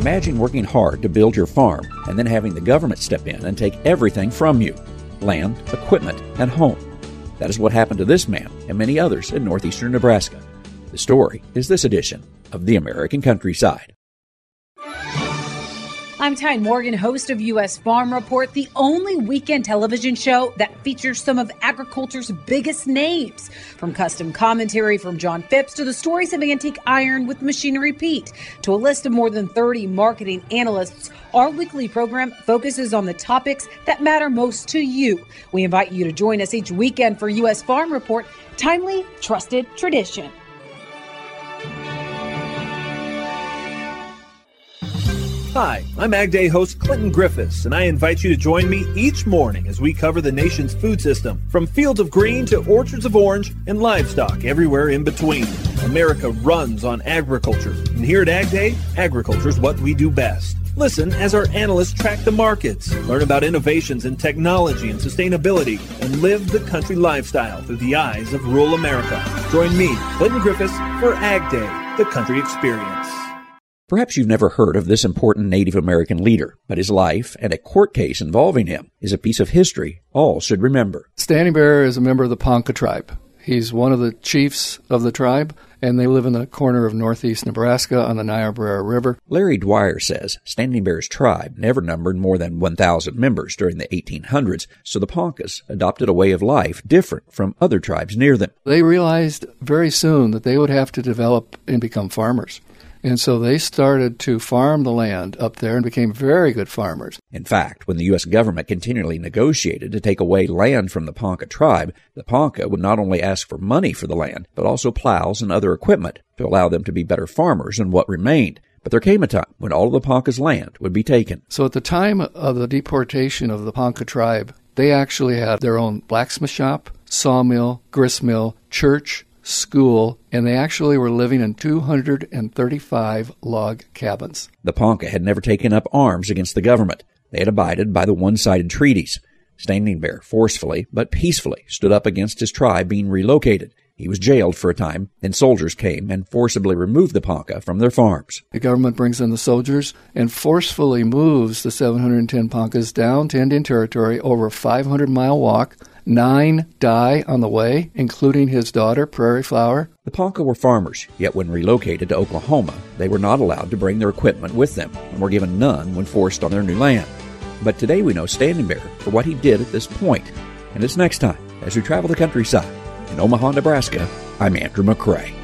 Imagine working hard to build your farm and then having the government step in and take everything from you: land, equipment, and home. That is what happened to this man and many others in northeastern Nebraska. The story is this edition of The American Countryside. I'm Tyne Morgan, host of U.S. Farm Report, the only weekend television show that features some of agriculture's biggest names. From custom commentary from John Phipps to the stories of antique iron with Machinery Pete to a list of more than 30 marketing analysts, our weekly program focuses on the topics that matter most to you. We invite you to join us each weekend for U.S. Farm Report, timely, trusted tradition. Hi, I'm Ag Day host Clinton Griffiths, and I invite you to join me each morning as we cover the nation's food system, from fields of green to orchards of orange and livestock everywhere in between. America runs on agriculture, and here at Ag Day, agriculture is what we do best. Listen as our analysts track the markets, learn about innovations in technology and sustainability, and live the country lifestyle through the eyes of rural America. Join me, Clinton Griffiths, for Ag Day, the country experience. Perhaps you've never heard of this important Native American leader, but his life and a court case involving him is a piece of history all should remember. Standing Bear is a member of the Ponca tribe. He's one of the chiefs of the tribe, and they live in the corner of northeast Nebraska on the Niobrara River. Larry Dwyer says Standing Bear's tribe never numbered more than 1,000 members during the 1800s, so the Poncas adopted a way of life different from other tribes near them. They realized very soon that they would have to develop and become farmers. And so they started to farm the land up there and became very good farmers. In fact, when the U.S. government continually negotiated to take away land from the Ponca tribe, the Ponca would not only ask for money for the land, but also plows and other equipment to allow them to be better farmers than what remained. But there came a time when all of the Ponca's land would be taken. So at the time of the deportation of the Ponca tribe, they actually had their own blacksmith shop, sawmill, gristmill, church, school, and they actually were living in 235 log cabins. The Ponca had never taken up arms against the government. They had abided by the one-sided treaties. Standing Bear forcefully but peacefully stood up against his tribe being relocated. He was jailed for a time, then soldiers came and forcibly removed the Ponca from their farms. The government brings in the soldiers and forcefully moves the 710 Poncas down to Indian Territory over a 500-mile walk. 9 die on the way, including his daughter, Prairie Flower. The Ponca were farmers, yet when relocated to Oklahoma, they were not allowed to bring their equipment with them and were given none when forced on their new land. But today we know Standing Bear for what he did at this point. And it's next time, as we travel the countryside. In Omaha, Nebraska, I'm Andrew McCrae.